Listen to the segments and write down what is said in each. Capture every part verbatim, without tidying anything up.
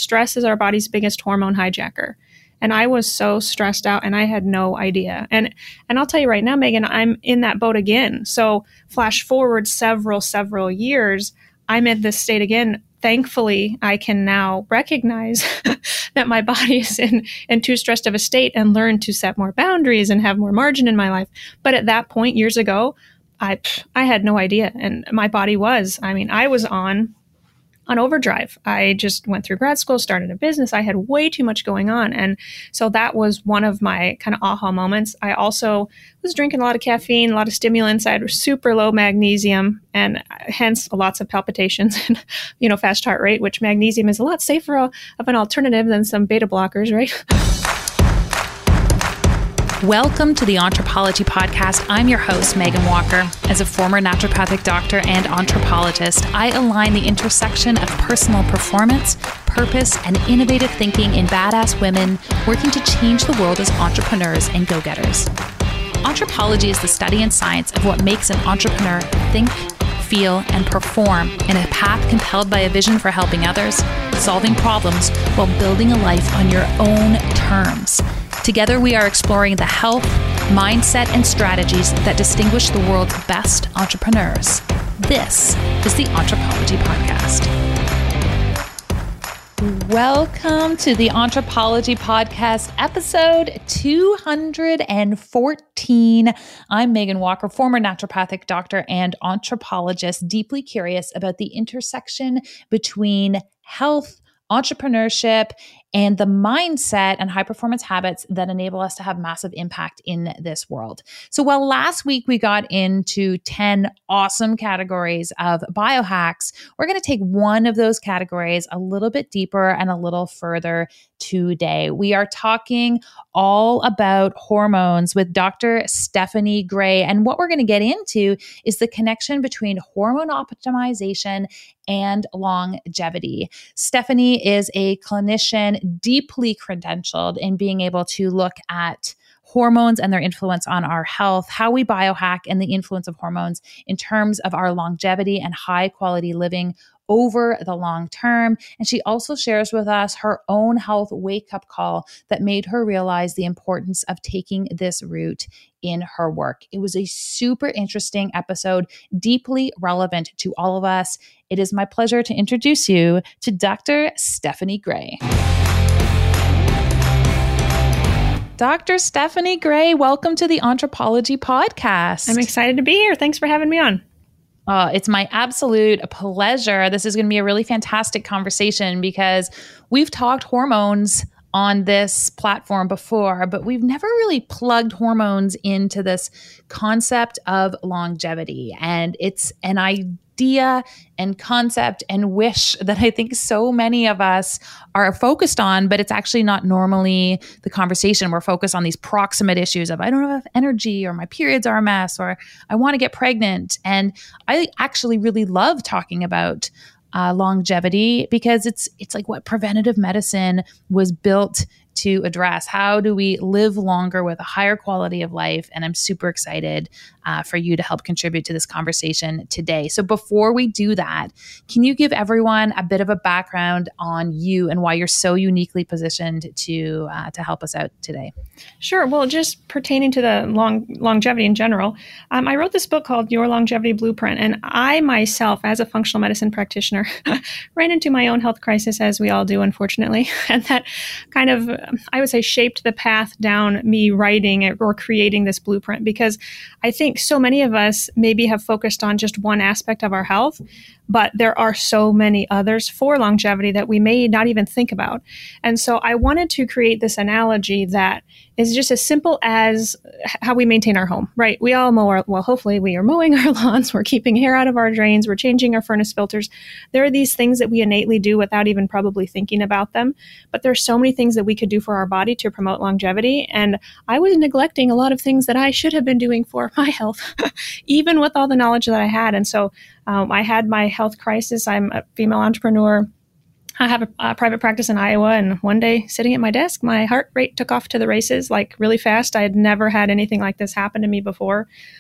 stress is our body's biggest hormone hijacker. And I was so stressed out and I had no idea. And and I'll tell you right now, Megan, I'm in that boat again. So flash forward several, several years, I'm at this state again. Thankfully, I can now recognize that my body is in, in too stressed of a state and learn to set more boundaries and have more margin in my life. But at that point, years ago, I I had no idea. And my body was, I mean, I was on on overdrive. I just went through grad school, started a business. I had way too much going on. And so that was one of my kind of aha moments. I also was drinking a lot of caffeine, a lot of stimulants. I had super low magnesium and hence lots of palpitations and, you know, fast heart rate, which magnesium is a lot safer of an alternative than some beta blockers, right? Welcome to the Anthropology Podcast. I'm your host, Megan Walker. As a former naturopathic doctor and anthropologist, I align the intersection of personal performance, purpose, and innovative thinking in badass women working to change the world as entrepreneurs and go-getters. Anthropology is the study and science of what makes an entrepreneur think, feel, and perform in a path compelled by a vision for helping others, solving problems, while building a life on your own terms. Together, we are exploring the health, mindset, and strategies that distinguish the world's best entrepreneurs. This is the Anthropology Podcast. Welcome to the Anthropology Podcast, episode two hundred fourteen. I'm Megan Walker, former naturopathic doctor and anthropologist, deeply curious about the intersection between health, entrepreneurship, and the mindset and high performance habits that enable us to have massive impact in this world. So while last week we got into ten awesome categories of biohacks, we're going to take one of those categories a little bit deeper and a little further today. We are talking all about hormones with Doctor Stephanie Gray. And what we're going to get into is the connection between hormone optimization and longevity. Stephanie is a clinician deeply credentialed in being able to look at hormones and their influence on our health, how we biohack, and the influence of hormones in terms of our longevity and high quality living over the long term. And she also shares with us her own health wake-up call that made her realize the importance of taking this route in her work. It was a super interesting episode, deeply relevant to all of us. It is my pleasure to introduce you to Doctor Stephanie Gray. Doctor Stephanie Gray, welcome to the Anthropology Podcast. I'm excited to be here. Thanks for having me on. Uh, it's my absolute pleasure. This is going to be a really fantastic conversation because we've talked hormones on this platform before, but we've never really plugged hormones into this concept of longevity. And it's an idea and concept and wish that I think so many of us are focused on, but it's actually not normally the conversation. We're focused on these proximate issues of I don't have energy, or my periods are a mess, or I want to get pregnant. And I actually really love talking about Uh, longevity because it's it's like what preventative medicine was built to address. How do we live longer with a higher quality of life? And I'm super excited uh, for you to help contribute to this conversation today. So before we do that, can you give everyone a bit of a background on you and why you're so uniquely positioned to uh, to help us out today? Sure. Well, just pertaining to the long longevity in general, um, I wrote this book called Your Longevity Blueprint. And I myself, as a functional medicine practitioner, ran into my own health crisis, as we all do, unfortunately. And that kind of, I would say, shaped the path down me writing it or creating this blueprint, because I think so many of us maybe have focused on just one aspect of our health, but there are so many others for longevity that we may not even think about. And so I wanted to create this analogy that is just as simple as how we maintain our home, right? We all mow our, well, hopefully we are mowing our lawns, we're keeping hair out of our drains, we're changing our furnace filters. There are these things that we innately do without even probably thinking about them. But there's so many things that we could do for our body to promote longevity. And I was neglecting a lot of things that I should have been doing for my health, even with all the knowledge that I had. And so um, I had my health crisis. I'm a female entrepreneur. I have a, a private practice in Iowa, and one day sitting at my desk, my heart rate took off to the races, like really fast. I had never had anything like this happen to me before.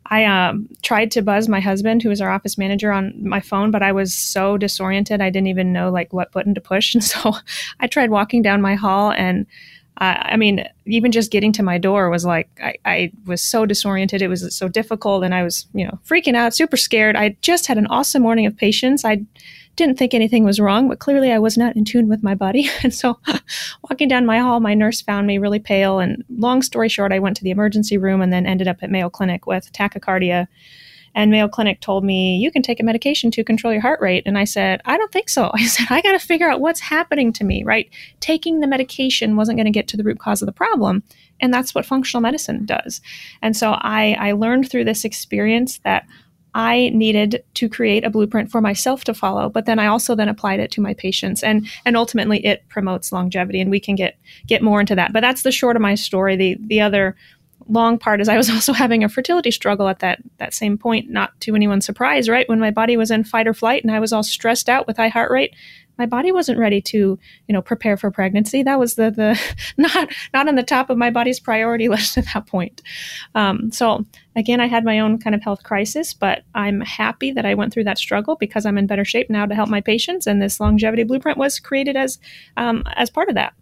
I um, tried to buzz my husband, who was our office manager, on my phone, but I was so disoriented. I didn't even know like what button to push. And so I tried walking down my hall, and uh, I mean, even just getting to my door was like, I, I was so disoriented. It was so difficult. And I was, you know, freaking out, super scared. I just had an awesome morning of patience. I didn't think anything was wrong, but clearly I was not in tune with my body. And so walking down my hall, my nurse found me really pale. And long story short, I went to the emergency room and then ended up at Mayo Clinic with tachycardia. And Mayo Clinic told me, you can take a medication to control your heart rate. And I said, I don't think so. I said, I got to figure out what's happening to me, right? Taking the medication wasn't going to get to the root cause of the problem. And that's what functional medicine does. And so I, I learned through this experience that I needed to create a blueprint for myself to follow, but then I also then applied it to my patients, and and ultimately it promotes longevity, and we can get get more into that. But that's the short of my story. The the other long part is I was also having a fertility struggle at that that same point, not to anyone's surprise, right? When my body was in fight or flight and I was all stressed out with high heart rate, my body wasn't ready to, you know, prepare for pregnancy. That was the the not not on the top of my body's priority list at that point. Um, so again, I had my own kind of health crisis, but I'm happy that I went through that struggle because I'm in better shape now to help my patients. And this longevity blueprint was created as um, as part of that.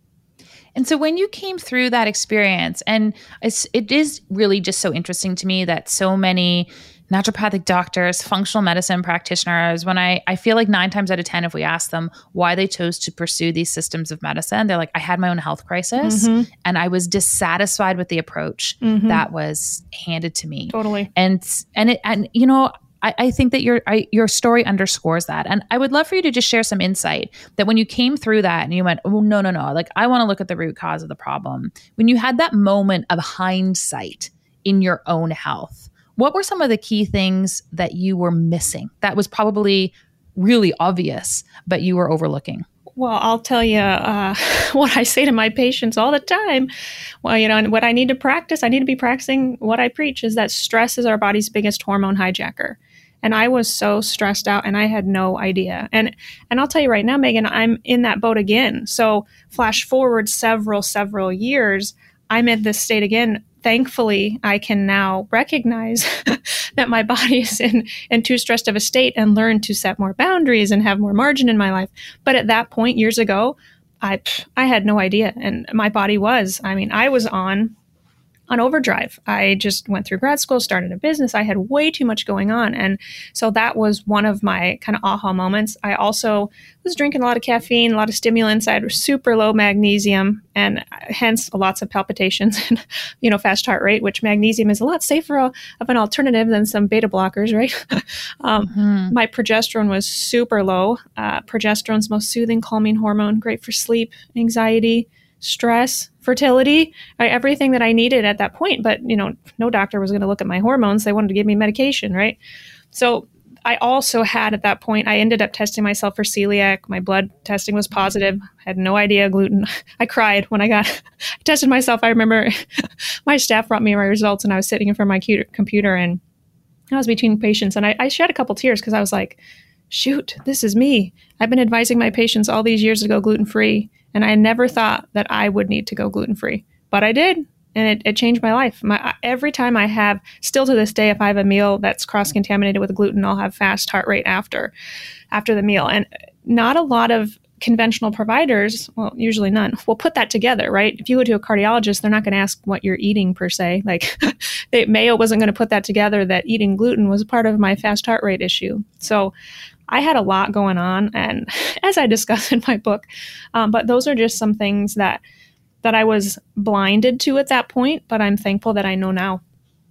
And so when you came through that experience, and it's, it is really just so interesting to me that so many naturopathic doctors, functional medicine practitioners, when I, I feel like nine times out of ten, if we ask them why they chose to pursue these systems of medicine, they're like, I had my own health crisis mm-hmm. and I was dissatisfied with the approach mm-hmm. that was handed to me. Totally. And, and it, and you know, I, I think that your I, your story underscores that. And I would love for you to just share some insight that when you came through that and you went, oh, no, no, no, like I want to look at the root cause of the problem. When you had that moment of hindsight in your own health, what were some of the key things that you were missing that was probably really obvious, but you were overlooking? Well, I'll tell you uh, what I say to my patients all the time. Well, you know, and what I need to practice, I need to be practicing what I preach, is that stress is our body's biggest hormone hijacker. And I was so stressed out and I had no idea. And and I'll tell you right now, Megan, I'm in that boat again. So flash forward several, several years, I'm in this state again. Thankfully, I can now recognize that my body is in, in too stressed of a state and learn to set more boundaries and have more margin in my life. But at that point, years ago, I I had no idea. And my body was, I mean, I was on on overdrive. I just went through grad school, started a business. I had way too much going on. And so that was one of my kind of aha moments. I also was drinking a lot of caffeine, a lot of stimulants. I had super low magnesium and hence lots of palpitations and, you know, fast heart rate, which magnesium is a lot safer of an alternative than some beta blockers, right? um, mm-hmm. My progesterone was super low. Uh, progesterone's the most soothing, calming hormone, great for sleep, anxiety, stress, fertility, right? Everything that I needed at that point. But, you know, no doctor was going to look at my hormones. They wanted to give me medication, right? So I also had at that point, I ended up testing myself for celiac. My blood testing was positive. I had no idea gluten. I cried when I got I tested myself. I remember my staff brought me my results and I was sitting in front of my computer and I was between patients and I, I shed a couple tears because I was like, shoot, this is me. I've been advising my patients all these years to go gluten-free. And I never thought that I would need to go gluten-free, but I did. And it, it changed my life. My, every time I have, still to this day, if I have a meal that's cross-contaminated with gluten, I'll have fast heart rate after, after the meal. And not a lot of conventional providers, well, usually none, will put that together, right? If you go to a cardiologist, they're not going to ask what you're eating per se. Like they, Mayo wasn't going to put that together, that eating gluten was part of my fast heart rate issue. So I had a lot going on, and as I discuss in my book, um, but those are just some things that that I was blinded to at that point, but I'm thankful that I know now.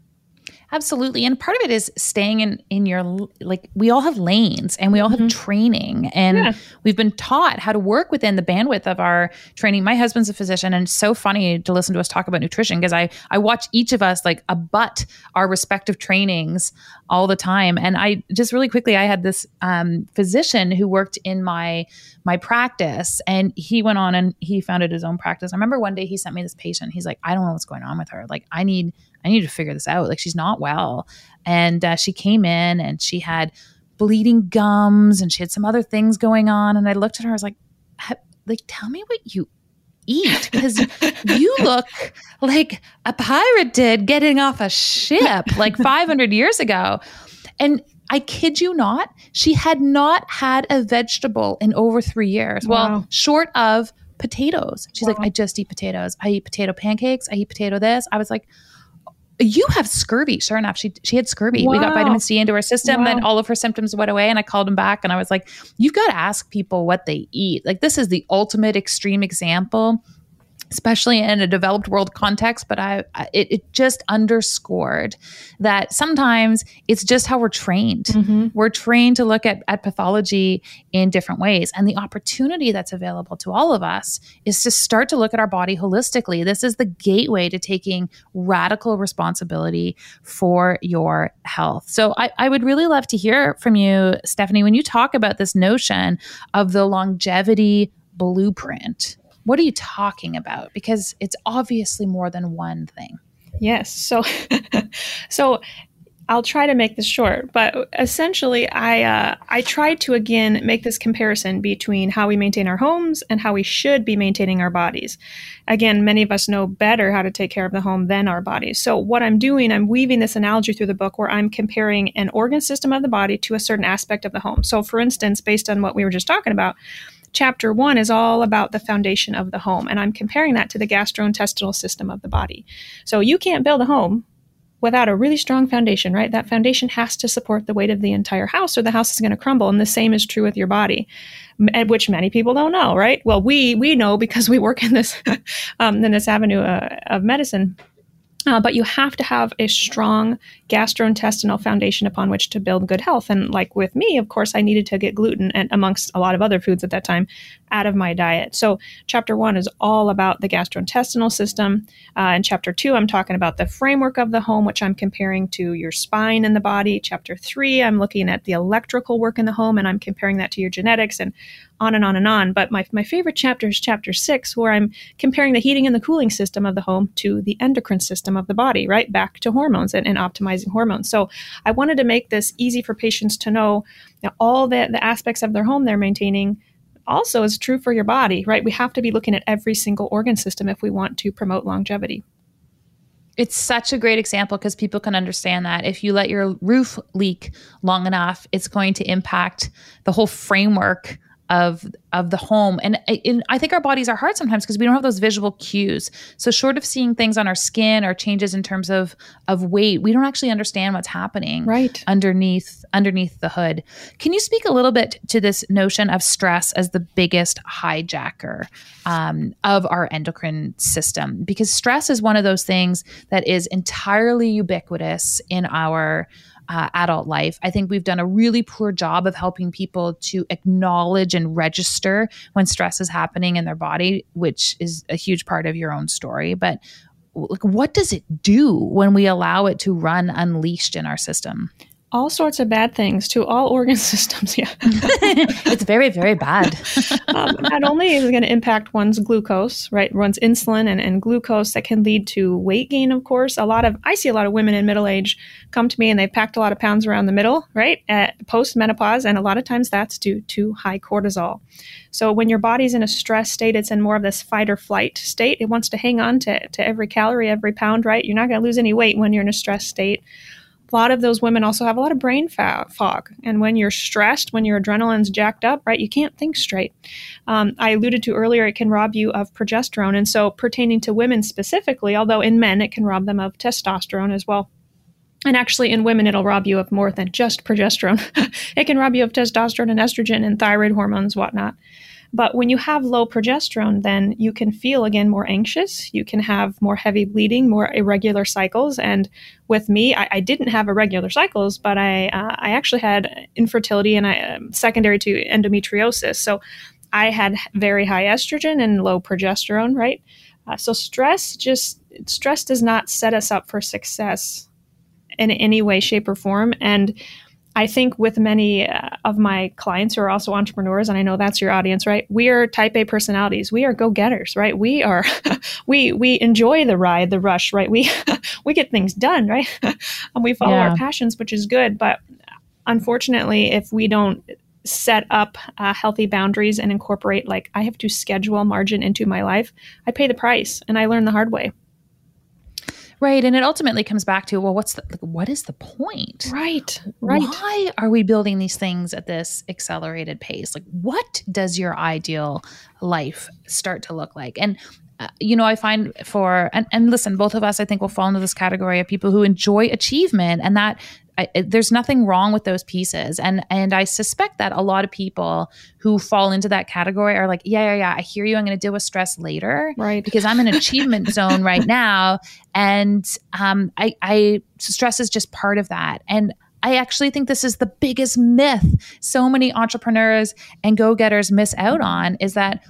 Absolutely. And part of it is staying in, in your, like, we all have lanes and we all have mm-hmm. training and yeah. we've been taught how to work within the bandwidth of our training. My husband's a physician and it's so funny to listen to us talk about nutrition because I, I watch each of us like abut our respective trainings all the time. And I just really quickly, I had this um, physician who worked in my, my practice and he went on and he founded his own practice. I remember one day he sent me this patient. He's like, I don't know what's going on with her. Like, I need I need to figure this out. Like, she's not well. And uh, she came in and she had bleeding gums and she had some other things going on. And I looked at her, I was like, like, tell me what you eat? Because you look like a pirate did getting off a ship like five hundred years ago. And I kid you not, she had not had a vegetable in over three years. Wow. Well, short of potatoes. She's wow. like, I just eat potatoes. I eat potato pancakes. I eat potato this. I was like, you have scurvy. Sure enough, she she had scurvy. Wow. We got vitamin C into her system, wow. and all of her symptoms went away. And I called them back and I was like, you've got to ask people what they eat. Like, this is the ultimate extreme example, especially in a developed world context. But I, it, it just underscored that sometimes it's just how we're trained. Mm-hmm. We're trained to look at, at pathology in different ways. And the opportunity that's available to all of us is to start to look at our body holistically. This is the gateway to taking radical responsibility for your health. So I, I would really love to hear from you, Stephanie, when you talk about this notion of the longevity blueprint. What are you talking about? Because it's obviously more than one thing. Yes. So, so I'll try to make this short, but essentially I, uh, I tried to, again, make this comparison between how we maintain our homes and how we should be maintaining our bodies. Again, many of us know better how to take care of the home than our bodies. So what I'm doing, I'm weaving this analogy through the book where I'm comparing an organ system of the body to a certain aspect of the home. So for instance, based on what we were just talking about, Chapter one is all about the foundation of the home, and I'm comparing that to the gastrointestinal system of the body. So you can't build a home without a really strong foundation, right? That foundation has to support the weight of the entire house or the house is going to crumble, and the same is true with your body, which many people don't know, right? Well, we we know because we work in this, um, in this avenue uh, of medicine. Uh, but you have to have a strong gastrointestinal foundation upon which to build good health. And like with me, of course, I needed to get gluten, and amongst a lot of other foods at that time, out of my diet. So chapter one is all about the gastrointestinal system. Uh, in chapter two, I'm talking about the framework of the home, which I'm comparing to your spine in the body. Chapter three, I'm looking at the electrical work in the home, and I'm comparing that to your genetics, and on and on and on. But my, my favorite chapter is chapter six, where I'm comparing the heating and the cooling system of the home to the endocrine system of the body, right? Back to hormones and, and optimizing hormones. So I wanted to make this easy for patients to know that all the, the aspects of their home they're maintaining also is true for your body, right? We have to be looking at every single organ system if we want to promote longevity. It's such a great example because people can understand that if you let your roof leak long enough, it's going to impact the whole framework of of the home. And, and I think our bodies are hard sometimes because we don't have those visual cues. So short of seeing things on our skin or changes in terms of of weight, we don't actually understand what's happening right underneath underneath the hood. Can you speak a little bit to this notion of stress as the biggest hijacker um, of our endocrine system? Because stress is one of those things that is entirely ubiquitous in our Uh, adult life. I think we've done a really poor job of helping people to acknowledge and register when stress is happening in their body, which is a huge part of your own story. But like, what does it do when we allow it to run unleashed in our system? All sorts of bad things to all organ systems. Yeah. It's very, very bad. um, not only is it going to impact one's glucose, right? One's insulin and, and glucose that can lead to weight gain, of course. A lot of, I see a lot of women in middle age come to me and they've packed a lot of pounds around the middle, right? At post-menopause. And a lot of times that's due to high cortisol. So when your body's in a stress state, it's in more of this fight or flight state. It wants to hang on to, to every calorie, every pound, right? You're not going to lose any weight when you're in a stress state. A lot of those women also have a lot of brain fog. And when you're stressed, when your adrenaline's jacked up, right, you can't think straight. Um, I alluded to earlier, it can rob you of progesterone. And so pertaining to women specifically, although in men, it can rob them of testosterone as well. And actually in women, it'll rob you of more than just progesterone. It can rob you of testosterone and estrogen and thyroid hormones, whatnot. But when you have low progesterone, then you can feel, again, more anxious. You can have more heavy bleeding, more irregular cycles. And with me, I, I didn't have irregular cycles, but I uh, I actually had infertility and I, um, secondary to endometriosis. So I had very high estrogen and low progesterone, right? Uh, so stress just, stress does not set us up for success in any way, shape, or form. And I think with many uh, of my clients who are also entrepreneurs, and I know that's your audience, right? We are type A personalities. We are go-getters, right? We are, we we enjoy the ride, the rush, right? We we get things done, right? And we follow yeah. our passions, which is good. But unfortunately, if we don't set up uh, healthy boundaries and incorporate, like, I have to schedule margin into my life, I pay the price, and I learn the hard way. Right. And it ultimately comes back to, well, what's the, like, what is the point? Right. Right. Why are we building these things at this accelerated pace? Like, what does your ideal life start to look like? And, uh, you know, I find for, and, and listen, both of us, I think, will fall into this category of people who enjoy achievement, and that I, there's nothing wrong with those pieces. And and I suspect that a lot of people who fall into that category are like, yeah, yeah, yeah, I hear you. I'm going to deal with stress later, right? Because I'm in an achievement zone right now. And um, I, I stress is just part of that. And I actually think this is the biggest myth so many entrepreneurs and go-getters miss out on, is that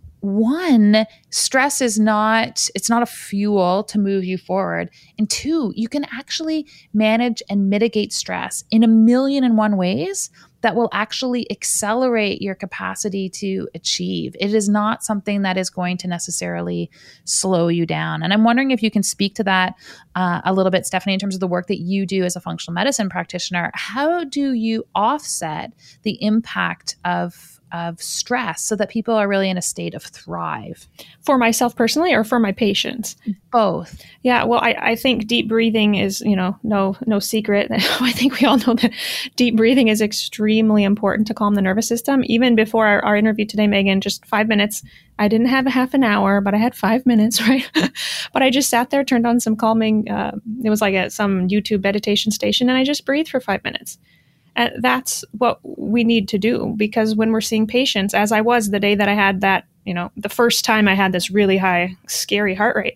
one, stress is not, it's not a fuel to move you forward. And two, you can actually manage and mitigate stress in a million and one ways that will actually accelerate your capacity to achieve. It is not something that is going to necessarily slow you down. And I'm wondering if you can speak to that uh, a little bit, Stephanie, in terms of the work that you do as a functional medicine practitioner. How do you offset the impact of of stress so that people are really in a state of thrive? For myself personally, or for my patients? Both. Yeah. Well, I, I think deep breathing is, you know, no, no secret. I think we all know that deep breathing is extremely important to calm the nervous system. Even before our, our interview today, Megan, just five minutes. I didn't have a half an hour, but I had five minutes, right? But I just sat there, turned on some calming, uh, it was like a, some YouTube meditation station, and I just breathed for five minutes. And that's what we need to do, because when we're seeing patients, as I was the day that I had that, you know, the first time I had this really high, scary heart rate,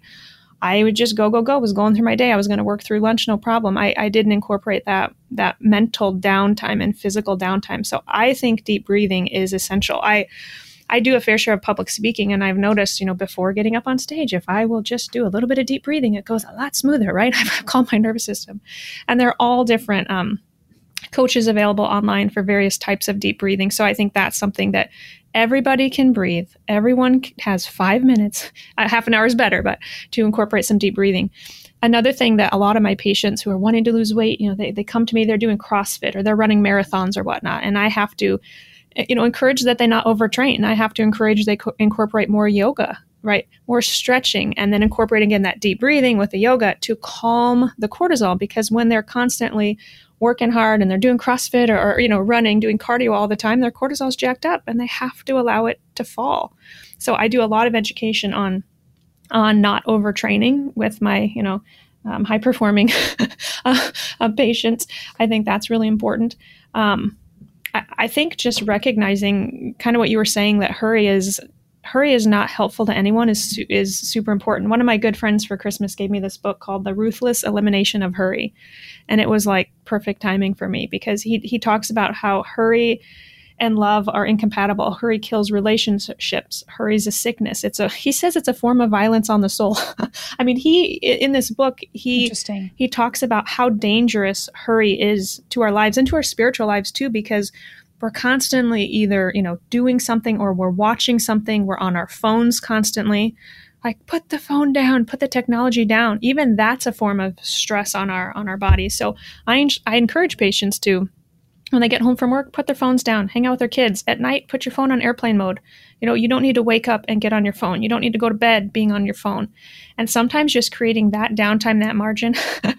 I would just go, go, go. I was going through my day. I was going to work through lunch, no problem. I, I didn't incorporate that that mental downtime and physical downtime. So I think deep breathing is essential. I I do a fair share of public speaking, and I've noticed, you know, before getting up on stage, if I will just do a little bit of deep breathing, it goes a lot smoother, right? I've calmed my nervous system. And they're all different. Um, coaches available online for various types of deep breathing. So I think that's something that everybody can breathe. Everyone has five minutes, uh, half an hour is better, but to incorporate some deep breathing. Another thing that a lot of my patients who are wanting to lose weight, you know, they, they come to me, they're doing CrossFit or they're running marathons or whatnot. And I have to, you know, encourage that they not overtrain. I have to encourage they co- incorporate more yoga, right? More stretching, and then incorporating in that deep breathing with the yoga to calm the cortisol, because when they're constantly working hard and they're doing CrossFit or, or, you know, running, doing cardio all the time, their cortisol is jacked up and they have to allow it to fall. So I do a lot of education on, on not overtraining with my, you know, um, high performing uh, uh, patients. I think that's really important. Um, I, I think just recognizing kind of what you were saying, that hurry is hurry is not helpful to anyone is is super important. One of my good friends for Christmas gave me this book called The Ruthless Elimination of Hurry. And it was like perfect timing for me, because he he talks about how hurry and love are incompatible. Hurry kills relationships. Hurry is a sickness. It's a, he says it's a form of violence on the soul. I mean, he, in this book, he, he talks about how dangerous hurry is to our lives and to our spiritual lives too, because we're constantly either, you know, doing something or we're watching something. We're on our phones constantly. Like, put the phone down, put the technology down. Even that's a form of stress on our on our bodies. So I, I encourage patients to, when they get home from work, put their phones down, hang out with their kids. At night, put your phone on airplane mode. You know, you don't need to wake up and get on your phone. You don't need to go to bed being on your phone. And sometimes just creating that downtime, that margin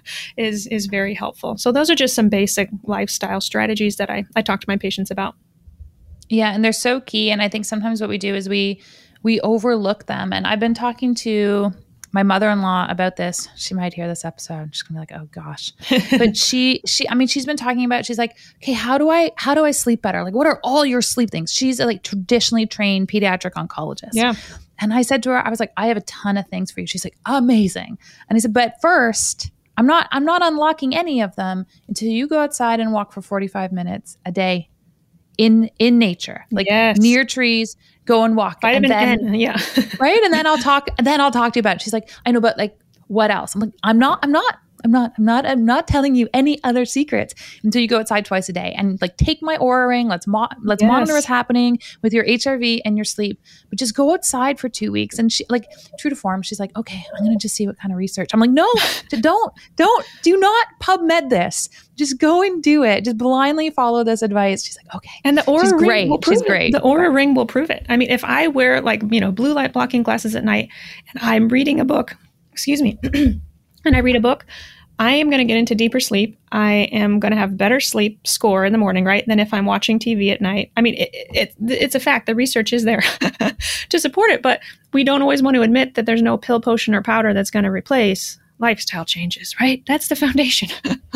is is very helpful. So those are just some basic lifestyle strategies that I, I talk to my patients about. Yeah, and they're so key. And I think sometimes what we do is we we overlook them. And I've been talking to my mother-in-law about this. She might hear this episode. She's gonna be like, oh gosh. But she, she, I mean, she's been talking about, she's like, okay, how do I, how do I sleep better? Like, what are all your sleep things? She's a like traditionally trained pediatric oncologist. Yeah. And I said to her, I was like, I have a ton of things for you. She's like, amazing. And I said, but first, I'm not, I'm not unlocking any of them until you go outside and walk for forty-five minutes a day in, in nature, like yes. near trees. Go and walk. Vitamin and then, N, yeah. right. And then I'll talk, and then I'll talk to you about it. She's like, I know, but like, what else? I'm like, I'm not, I'm not, I'm not, I'm not, I'm not telling you any other secrets until you go outside twice a day and like take my Oura ring. Let's mo- let's Yes. monitor what's happening with your H R V and your sleep, but just go outside for two weeks. And she like true to form, she's like, okay, I'm going to just see what kind of research. I'm like, no, don't, don't, do not PubMed this. Just go and do it. Just blindly follow this advice. She's like, okay. And the Oura She's ring great. will prove She's it. great. The Oura ring will prove it. I mean, if I wear like, you know, blue light blocking glasses at night and I'm reading a book, excuse me, and I read a book, I am going to get into deeper sleep. I am going to have better sleep score in the morning, right, than if I'm watching T V at night. I mean, it, it, it's a fact. The research is there to support it, but we don't always want to admit that there's no pill, potion, or powder that's going to replace lifestyle changes, right? That's the foundation.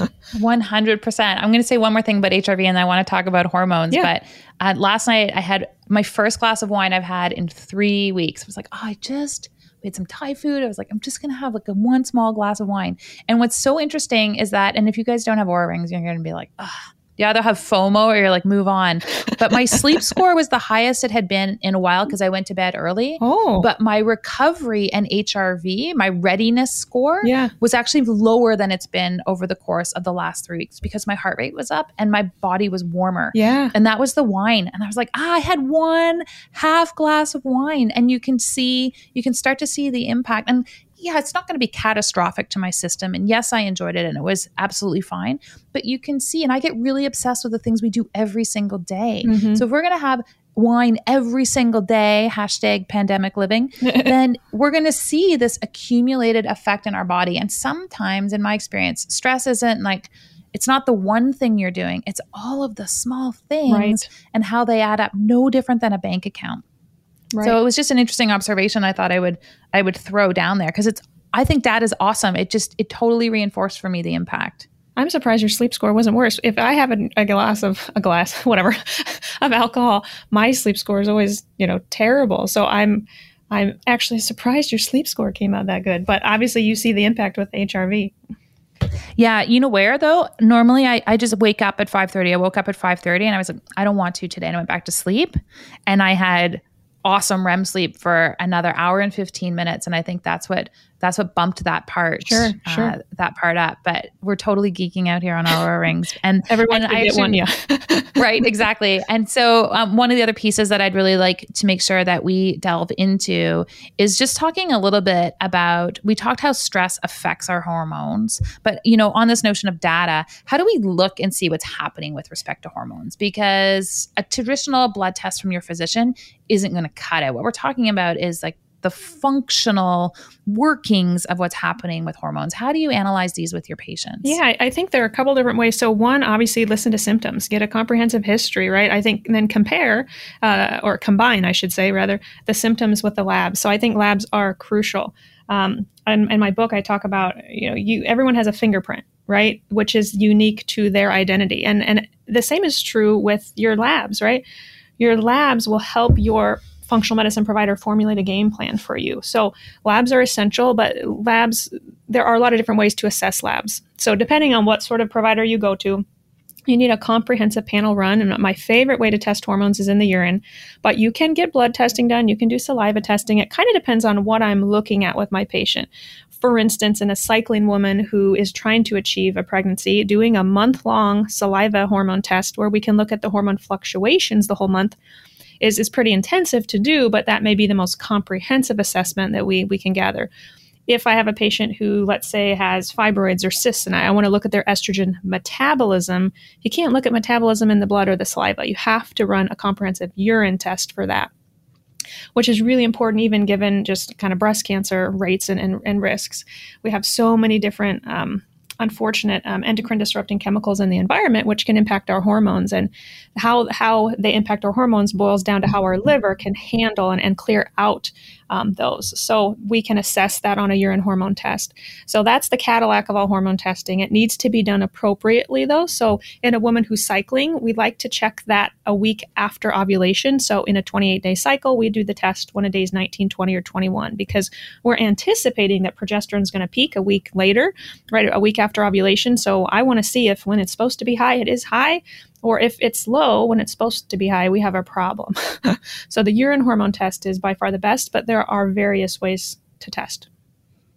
one hundred percent. I'm going to say one more thing about H R V, and I want to talk about hormones. Yeah. But uh, last night I had my first glass of wine I've had in three weeks. I was like, oh, I just we had some Thai food. I was like, I'm just going to have like a one small glass of wine. And what's so interesting is that, and if you guys don't have Oura rings, you're going to be like, ah. You either have FOMO or you're like, move on. But my sleep score was the highest it had been in a while because I went to bed early. Oh. But my recovery and H R V, my readiness score, Yeah. was actually lower than it's been over the course of the last three weeks because my heart rate was up and my body was warmer. Yeah. And that was the wine. And I was like, ah, I had one half glass of wine. And you can see, you can start to see the impact. And yeah, it's not going to be catastrophic to my system. And yes, I enjoyed it and it was absolutely fine. But you can see, and I get really obsessed with the things we do every single day. Mm-hmm. So if we're going to have wine every single day, hashtag pandemic living, then we're going to see this accumulated effect in our body. And sometimes, in my experience, stress isn't like, it's not the one thing you're doing. It's all of the small things Right. and how they add up, no different than a bank account. Right. So it was just an interesting observation I thought I would I would throw down there because it's I think that is awesome. It just it totally reinforced for me the impact. I'm surprised your sleep score wasn't worse. If I have a, a glass of a glass, whatever, of alcohol, my sleep score is always, you know, terrible. So I'm I'm actually surprised your sleep score came out that good. But obviously you see the impact with H R V. Yeah, you know where though? Normally I, I just wake up at five thirty. I woke up at five thirty and I was like, I don't want to today. And I went back to sleep and I had awesome R E M sleep for another hour and fifteen minutes. And I think that's what that's what bumped that part, Sure, uh, sure. that part up. But we're totally geeking out here on our Oura rings. And Everyone and should I get actually, one, yeah. right, exactly. And so um, one of the other pieces that I'd really like to make sure that we delve into is just talking a little bit about, we talked how stress affects our hormones, but you know, on this notion of data, how do we look and see what's happening with respect to hormones? Because a traditional blood test from your physician isn't going to cut it. What we're talking about is like the functional workings of what's happening with hormones. How do you analyze these with your patients? Yeah, I, I think there are a couple different ways. So one, obviously listen to symptoms, get a comprehensive history, right? I think, and then compare uh, or combine, I should say, rather, the symptoms with the labs. So I think labs are crucial. Um, in, in my book, I talk about, you know, you everyone has a fingerprint, right? Which is unique to their identity. And, and the same is true with your labs, right? Your labs will help your functional medicine provider formulate a game plan for you. So labs are essential, but labs, there are a lot of different ways to assess labs. So depending on what sort of provider you go to, you need a comprehensive panel run. And my favorite way to test hormones is in the urine, but you can get blood testing done. You can do saliva testing. It kind of depends on what I'm looking at with my patient. For instance, in a cycling woman who is trying to achieve a pregnancy, doing a month-long saliva hormone test where we can look at the hormone fluctuations the whole month is, is pretty intensive to do, but that may be the most comprehensive assessment that we, we can gather. If I have a patient who, let's say, has fibroids or cysts and I, I want to look at their estrogen metabolism, you can't look at metabolism in the blood or the saliva. You have to run a comprehensive urine test for that, which is really important even given just kind of breast cancer rates and, and, and risks. We have so many different um, unfortunate um, endocrine disrupting chemicals in the environment, which can impact our hormones. And how how they impact our hormones boils down to how our liver can handle and, and clear out um, those. So we can assess that on a urine hormone test. So that's the Cadillac of all hormone testing. It needs to be done appropriately though. So in a woman who's cycling, we like to check that a week after ovulation. So in a twenty-eight day cycle, we do the test when a day is nineteen, twenty, or twenty-one, because we're anticipating that progesterone is going to peak a week later, right? A week after ovulation. So I want to see if when it's supposed to be high, it is high, or if it's low when it's supposed to be high, we have a problem. So the urine hormone test is by far the best, but there are various ways to test.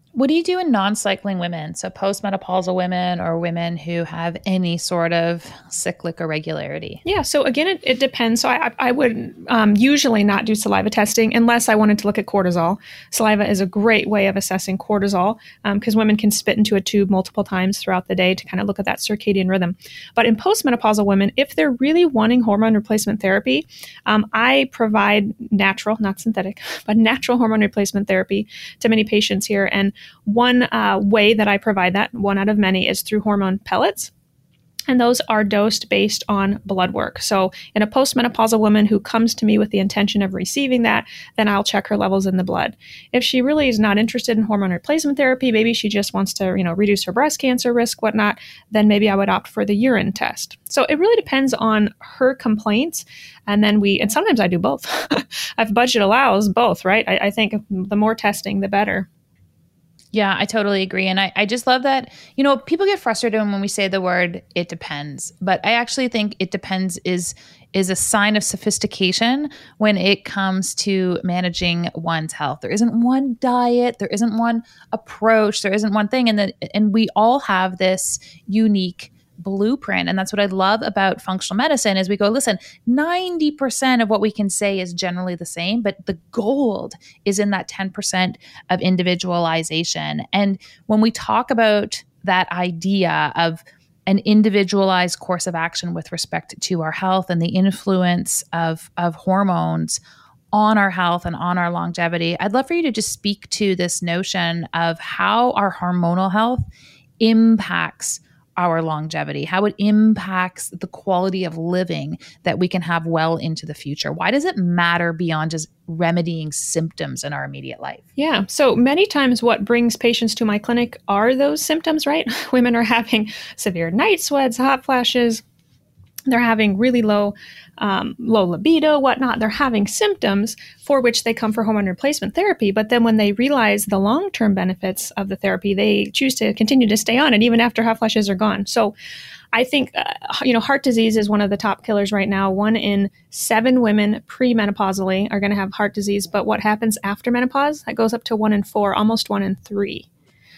What do you do in non-cycling women? So postmenopausal women or women who have any sort of cyclic irregularity? Yeah. So again, it, it depends. So I, I would um, usually not do saliva testing unless I wanted to look at cortisol. Saliva is a great way of assessing cortisol because um, women can spit into a tube multiple times throughout the day to kind of look at that circadian rhythm. But in postmenopausal women, if they're really wanting hormone replacement therapy, um, I provide natural, not synthetic, but natural hormone replacement therapy to many patients here. And one uh, way that I provide that, one out of many, is through hormone pellets. And those are dosed based on blood work. So in a postmenopausal woman who comes to me with the intention of receiving that, then I'll check her levels in the blood. If she really is not interested in hormone replacement therapy, maybe she just wants to, you know, reduce her breast cancer risk, whatnot, then maybe I would opt for the urine test. So it really depends on her complaints. And then we, and sometimes I do both. If budget allows, both, right? I, I think the more testing, the better. Yeah, I totally agree. And I, I just love that, you know, people get frustrated when we say the word, it depends. But I actually think it depends is is a sign of sophistication when it comes to managing one's health. There isn't one diet, there isn't one approach, there isn't one thing. And that, and we all have this unique blueprint. And that's what I love about functional medicine is we go, listen, ninety percent of what we can say is generally the same, but the gold is in that ten percent of individualization. And when we talk about that idea of an individualized course of action with respect to our health and the influence of, of hormones on our health and on our longevity, I'd love for you to just speak to this notion of how our hormonal health impacts our longevity, how it impacts the quality of living that we can have well into the future. Why does it matter beyond just remedying symptoms in our immediate life? Yeah. So many times what brings patients to my clinic are those symptoms, right? Women are having severe night sweats, hot flashes. They're having really low, um, low libido, whatnot. They're having symptoms for which they come for hormone replacement therapy. But then when they realize the long-term benefits of the therapy, they choose to continue to stay on it even after hot flashes are gone. So I think, uh, you know, heart disease is one of the top killers right now. One in seven women premenopausally are going to have heart disease. But what happens after menopause? That goes up to one in four, almost one in three.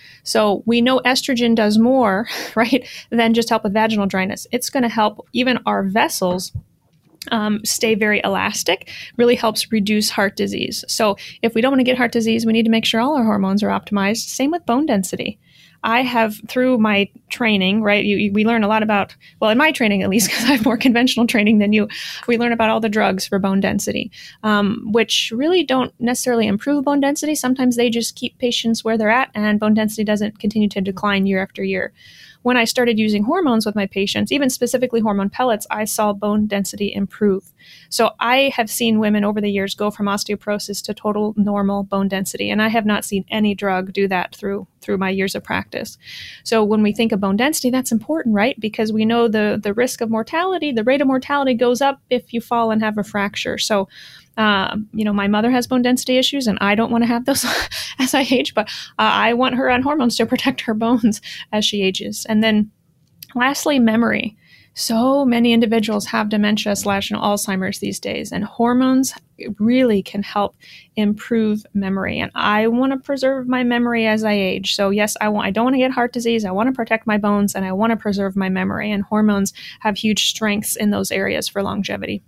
So we know estrogen does more, right, than just help with vaginal dryness. It's going to help even our vessels um, stay very elastic, really helps reduce heart disease. So if we don't want to get heart disease, we need to make sure all our hormones are optimized. Same with bone density. I have, through my training, right, you, you, we learn a lot about, well, in my training at least, because I have more conventional training than you, we learn about all the drugs for bone density, um, which really don't necessarily improve bone density. Sometimes they just keep patients where they're at, and bone density doesn't continue to decline year after year. When I started using hormones with my patients, even specifically hormone pellets, I saw bone density improve. So I have seen women over the years go from osteoporosis to total normal bone density, and I have not seen any drug do that through through my years of practice. So when we think of bone density, that's important, right? Because we know the the risk of mortality, the rate of mortality goes up if you fall and have a fracture. So Uh, you know, my mother has bone density issues, and I don't want to have those as I age, but uh, I want her on hormones to protect her bones as she ages. And then lastly, memory. So many individuals have dementia slash you know, Alzheimer's these days, and hormones really can help improve memory. And I want to preserve my memory as I age. So yes, I want, I don't want to get heart disease. I want to protect my bones, and I want to preserve my memory. And hormones have huge strengths in those areas for longevity.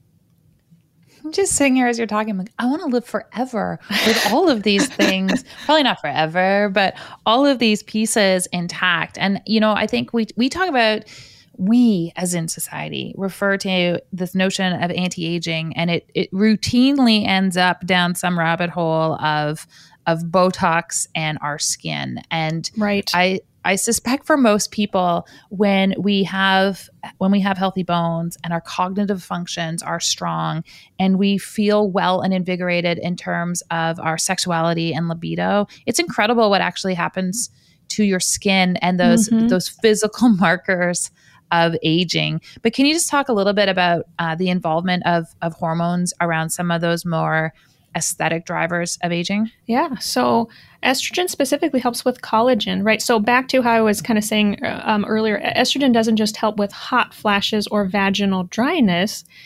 I'm just sitting here as you're talking, I'm like, I want to live forever with all of these things. Probably not forever, but all of these pieces intact. And, you know, I think we we talk about, we as in society refer to this notion of anti-aging, and it it routinely ends up down some rabbit hole of of Botox and our skin. And right. I I suspect for most people, when we have when we have healthy bones and our cognitive functions are strong and we feel well and invigorated in terms of our sexuality and libido, it's incredible what actually happens to your skin and those mm-hmm. those physical markers of aging. But can you just talk a little bit about uh, the involvement of of hormones around some of those more aesthetic drivers of aging? Yeah. So estrogen specifically helps with collagen, right? So back to how I was kind of saying um, earlier, estrogen doesn't just help with hot flashes or vaginal dryness.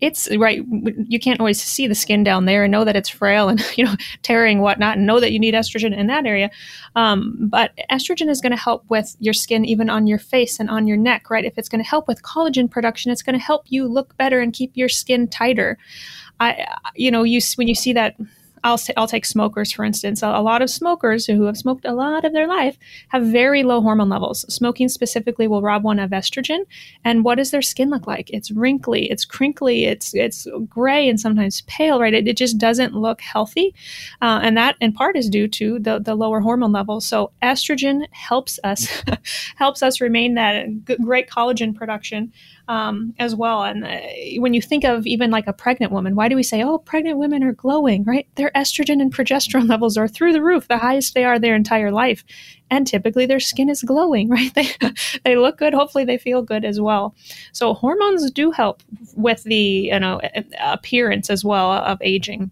it's right. You can't always see the skin down there and know that it's frail and, you know, tearing whatnot, and know that you need estrogen in that area. Um, but estrogen is going to help with your skin, even on your face and on your neck, right? If it's going to help with collagen production, it's going to help you look better and keep your skin tighter. I, you know, you when you see that, I'll say, I'll take smokers, for instance. A, a lot of smokers who have smoked a lot of their life have very low hormone levels. Smoking specifically will rob one of estrogen. And what does their skin look like? It's wrinkly, it's crinkly, it's it's gray and sometimes pale, right? It, it just doesn't look healthy. Uh, and that in part is due to the, the lower hormone levels. So estrogen helps us, helps us remain that g- great collagen production um, as well. And uh, when you think of even like a pregnant woman, why do we say, oh, pregnant women are glowing, right? Their estrogen and progesterone levels are through the roof, the highest they are their entire life. And typically their skin is glowing, right? They, they look good. Hopefully they feel good as well. So hormones do help with the, you know, appearance as well of aging.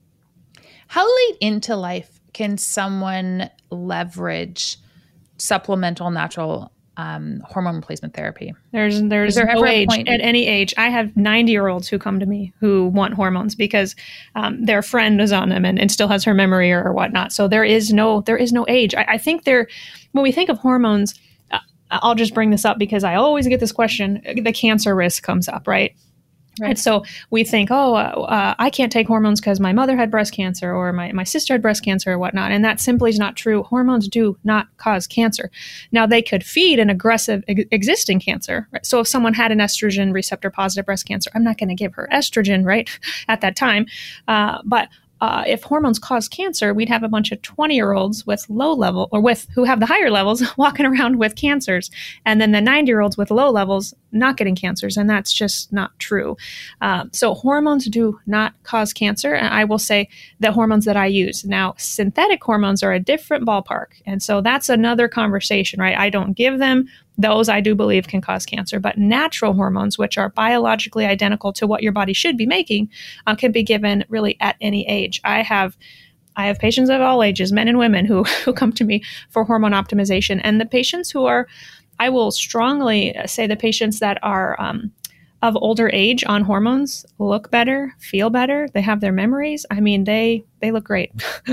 How late into life can someone leverage supplemental natural um, hormone replacement therapy? There's there's there no ever a age point- at any age. I have ninety year olds who come to me who want hormones because um, their friend is on them and, and still has her memory or, or whatnot. So there is no there is no age. I, I think there when we think of hormones, uh, I'll just bring this up because I always get this question. The cancer risk comes up, right? Right. And so we think, oh, uh, I can't take hormones because my mother had breast cancer or my, my sister had breast cancer or whatnot. And that simply is not true. Hormones do not cause cancer. Now, they could feed an aggressive ex- existing cancer. Right? So if someone had an estrogen receptor positive breast cancer, I'm not going to give her estrogen, right, at that time. Uh, but Uh, if hormones cause cancer, we'd have a bunch of twenty-year-olds with low level or with who have the higher levels walking around with cancers, and then the ninety-year-olds with low levels not getting cancers, and that's just not true. Um, so hormones do not cause cancer, and I will say the hormones that I use. Now, synthetic hormones are a different ballpark, and so that's another conversation, right? I don't give them. Those I do believe can cause cancer, but natural hormones, which are biologically identical to what your body should be making, uh, can be given really at any age. I have I have patients of all ages, men and women, who, who come to me for hormone optimization. And the patients who are, I will strongly say the patients that are um, of older age on hormones look better, feel better. They have their memories. I mean, they they look great.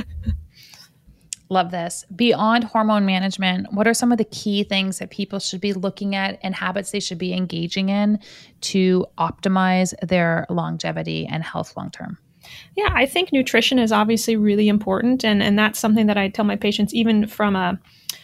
Love this. Beyond hormone management, what are some of the key things that people should be looking at and habits they should be engaging in to optimize their longevity and health long-term? Yeah, I think nutrition is obviously really important. And, and that's something that I tell my patients, even from a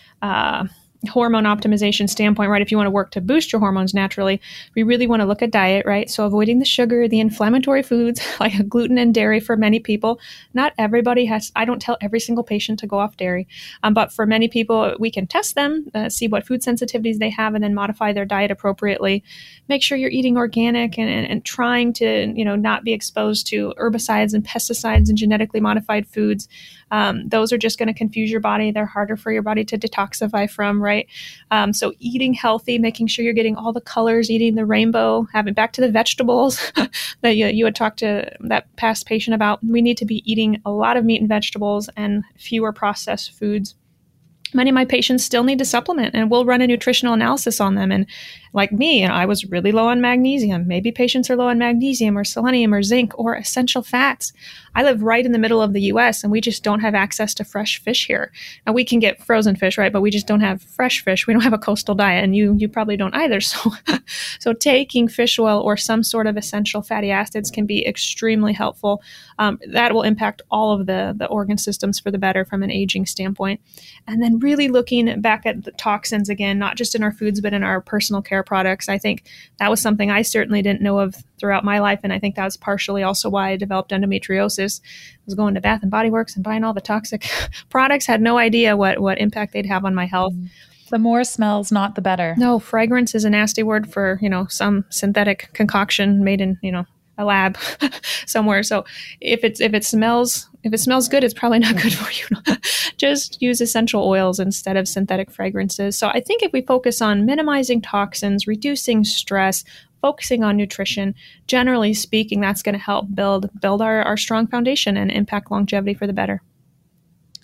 uh, hormone optimization standpoint, right? If you want to work to boost your hormones naturally, we really want to look at diet, right? So avoiding the sugar, the inflammatory foods like gluten and dairy for many people. Not everybody has, I don't tell every single patient to go off dairy, um, but for many people, we can test them, uh, see what food sensitivities they have, and then modify their diet appropriately. Make sure you're eating organic and, and, and trying to, you know, not be exposed to herbicides and pesticides and genetically modified foods. Um, those are just going to confuse your body. They're harder for your body to detoxify from, right? Um, so eating healthy, making sure you're getting all the colors, eating the rainbow, having back to the vegetables that you, you had talked to that past patient about. We need to be eating a lot of meat and vegetables and fewer processed foods. Many of my patients still need to supplement, and we'll run a nutritional analysis on them. And like me, you know, I was really low on magnesium. Maybe patients are low on magnesium or selenium or zinc or essential fats. I live right in the middle of the U S and we just don't have access to fresh fish here. Now we can get frozen fish, right? But we just don't have fresh fish. We don't have a coastal diet, and you you probably don't either. So, so taking fish oil or some sort of essential fatty acids can be extremely helpful. Um, that will impact all of the, the organ systems for the better from an aging standpoint. And then really looking back at the toxins again, not just in our foods, but in our personal care products. I think that was something I certainly didn't know of throughout my life. And I think that was partially also why I developed endometriosis. I was going to Bath and Body Works and buying all the toxic products, had no idea what, what impact they'd have on my health. The more smells, not the better. No, fragrance is a nasty word for, you know, some synthetic concoction made in, you know, a lab somewhere. So if it's if it smells if it smells good, it's probably not good for you. Just use essential oils instead of synthetic fragrances. So I think if we focus on minimizing toxins, reducing stress, focusing on nutrition, generally speaking, that's going to help build build our, our strong foundation and impact longevity for the better.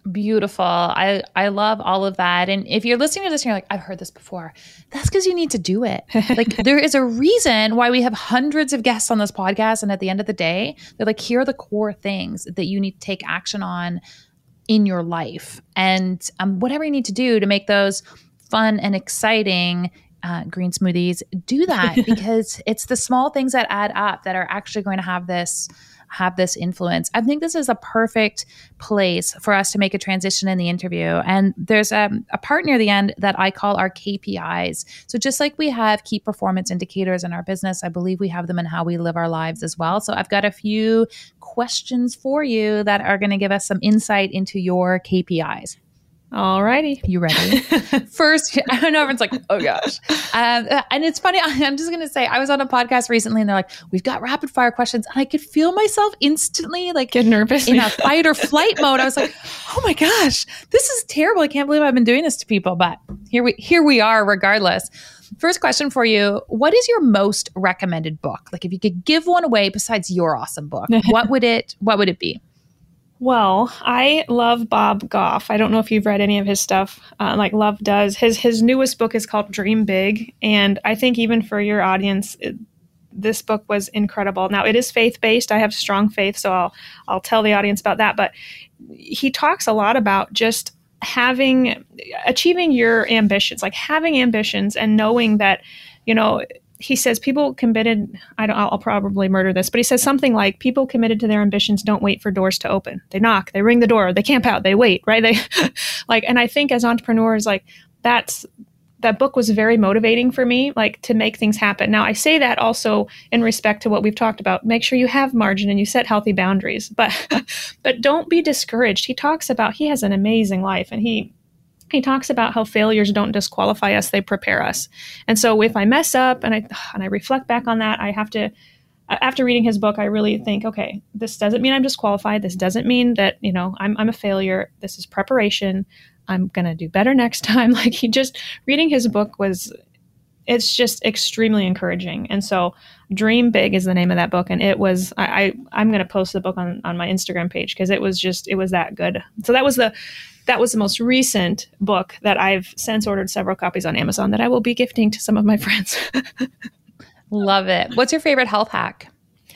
Beautiful. I, I love all of that. And if you're listening to this and you're like, I've heard this before, that's because you need to do it. Like there is a reason why we have hundreds of guests on this podcast. And at the end of the day, they're like, here are the core things that you need to take action on in your life. And um, whatever you need to do to make those fun and exciting uh, green smoothies, do that because it's the small things that add up that are actually going to have this have this influence. I think this is a perfect place for us to make a transition in the interview. And there's a, a part near the end that I call our K P Is. So just like we have key performance indicators in our business, I believe we have them in how we live our lives as well. So I've got a few questions for you that are going to give us some insight into your K P Is. All righty. You ready? First, I don't know, everyone's like, oh gosh. Um, and it's funny, I'm just going to say, I was on a podcast recently and they're like, we've got rapid fire questions. And I could feel myself instantly like get nervous in a fight or flight mode. I was like, oh my gosh, this is terrible. I can't believe I've been doing this to people, but here we, here we are regardless. First question for you. What is your most recommended book? Like if you could give one away besides your awesome book, what would it, what would it be? Well, I love Bob Goff. I don't know if you've read any of his stuff, uh, like Love does. His his newest book is called Dream Big. And I think even for your audience, it, this book was incredible. Now, it is faith-based. I have strong faith, so I'll I'll tell the audience about that. But he talks a lot about just having, achieving your ambitions, like having ambitions and knowing that, you know, he says people committed, I don't, I'll probably murder this, but he says something like people committed to their ambitions don't wait for doors to open. They knock, they ring the door, they camp out, they wait, right? They like, and I think as entrepreneurs, like that's, that book was very motivating for me, like to make things happen. Now I say that also in respect to what we've talked about, make sure you have margin and you set healthy boundaries, but, but don't be discouraged. He talks about, he has an amazing life and he, He talks about how failures don't disqualify us, they prepare us. And so if I mess up and I and I reflect back on that, I have to, after reading his book, I really think, okay, this doesn't mean I'm disqualified. This doesn't mean that, you know, I'm I'm a failure. This is preparation. I'm going to do better next time. Like he just, reading his book was, it's just extremely encouraging. And so Dream Big is the name of that book. And it was, I, I I'm going to post the book on, on my Instagram page because it was just, it was that good. So that was the, That was the most recent book that I've since ordered several copies on Amazon that I will be gifting to some of my friends. Love it. What's your favorite health hack?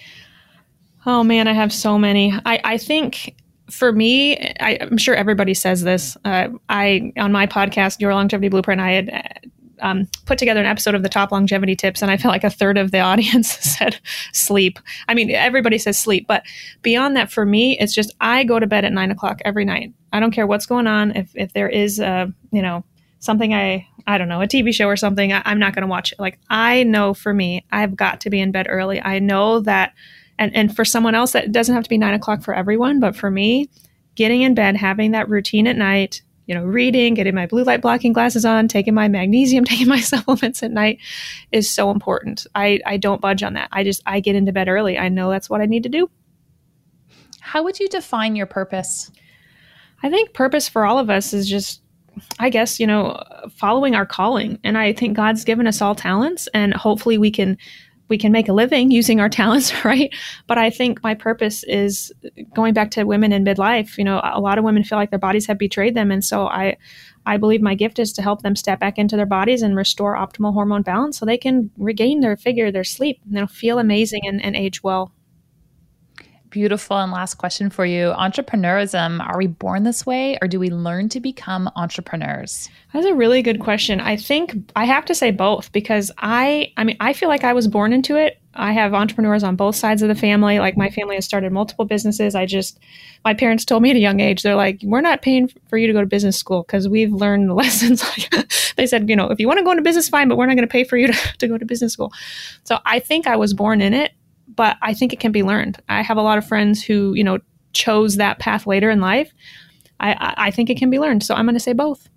Oh man, I have so many. I, I think for me, I, I'm sure everybody says this. Uh, I, on my podcast, Your Longevity Blueprint, I had um, put together an episode of the top longevity tips, and I felt like a third of the audience said sleep. I mean, everybody says sleep, but beyond that, for me, it's just I go to bed at nine o'clock every night. I don't care what's going on. If if there is, uh, you know, something I, I don't know, a T V show or something, I, I'm not going to watch it. Like I know for me, I've got to be in bed early. I know that, and, and for someone else, that doesn't have to be nine o'clock for everyone. But for me, getting in bed, having that routine at night, you know, reading, getting my blue light blocking glasses on, taking my magnesium, taking my supplements at night is so important. I, I don't budge on that. I just, I get into bed early. I know that's what I need to do. How would you define your purpose? I think purpose for all of us is just, I guess, you know, following our calling. And I think God's given us all talents and hopefully we can, we can make a living using our talents, right? But I think my purpose is going back to women in midlife. You know, a lot of women feel like their bodies have betrayed them. And so I, I believe my gift is to help them step back into their bodies and restore optimal hormone balance so they can regain their figure, their sleep, and they'll feel amazing and, and age well. Beautiful. And last question for you. Entrepreneurism, are we born this way or do we learn to become entrepreneurs? That's a really good question. I think I have to say both because I, I mean, I feel like I was born into it. I have entrepreneurs on both sides of the family. Like my family has started multiple businesses. I just, my parents told me at a young age, they're like, we're not paying for you to go to business school because we've learned the lessons. They said, you know, if you want to go into business, fine, but we're not going to pay for you to, to go to business school. So I think I was born in it. But I think it can be learned. I have a lot of friends who, you know, chose that path later in life. I, I think it can be learned. So I'm going to say both.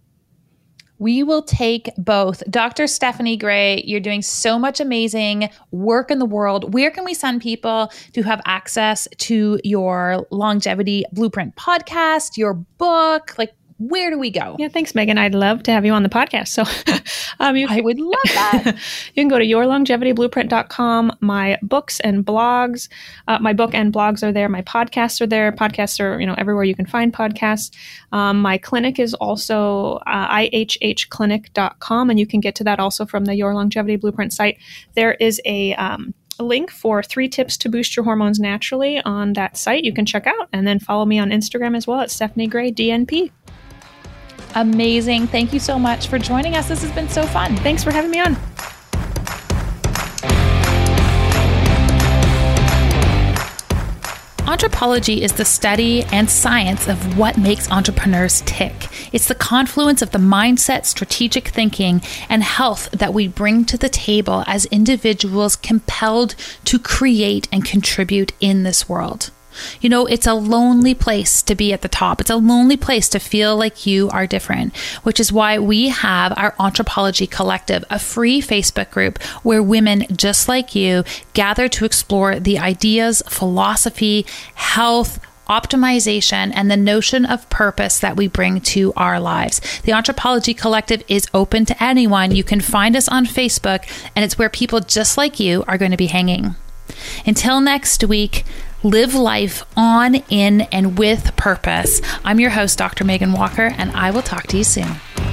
We will take both. Doctor Stephanie Gray, you're doing so much amazing work in the world. Where can we send people to have access to your Longevity Blueprint podcast, your book? Like, where do we go? Yeah, thanks, Megan. I'd love to have you on the podcast. So um, you I can, would love that. You can go to your longevity blueprint dot com. My books and blogs, uh, my book and blogs are there. My podcasts are there. Podcasts are, you know, everywhere you can find podcasts. Um, my clinic is also uh, I H H clinic dot com, and you can get to that also from the Your Longevity Blueprint site. There is a um, a link for three tips to boost your hormones naturally on that site. You can check out, and then follow me on Instagram as well at Stephanie Gray D N P. Amazing. Thank you so much for joining us. This has been so fun. Thanks for having me on. Anthropology is the study and science of what makes entrepreneurs tick. It's the confluence of the mindset, strategic thinking, and health that we bring to the table as individuals compelled to create and contribute in this world. You know, it's a lonely place to be at the top. It's a lonely place to feel like you are different, which is why we have our Anthropology Collective, a free Facebook group where women just like you gather to explore the ideas, philosophy, health, optimization, and the notion of purpose that we bring to our lives. The Anthropology Collective is open to anyone. You can find us on Facebook, and it's where people just like you are going to be hanging. Until next week, live life on, in, and with purpose. I'm your host, Doctor Megan Walker, and I will talk to you soon.